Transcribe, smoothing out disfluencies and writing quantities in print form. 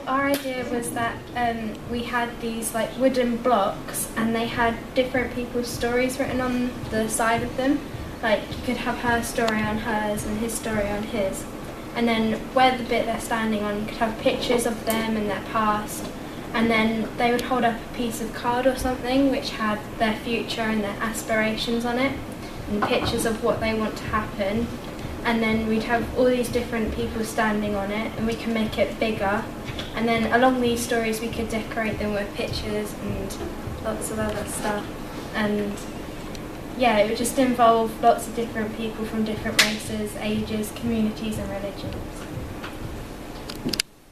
our idea was that we had these like wooden blocks, and they had different people's stories written on the side of them. Like you could have her story on hers and his story on his. And then where the bit they're standing on, you could have pictures of them and their past. And then they would hold up a piece of card or something which had their future and their aspirations on it, and pictures of what they want to happen. And then we'd have all these different people standing on it, and we can make it bigger. And then along these stories we could decorate them with pictures and lots of other stuff. And yeah, it would just involve lots of different people from different races, ages, communities and religions.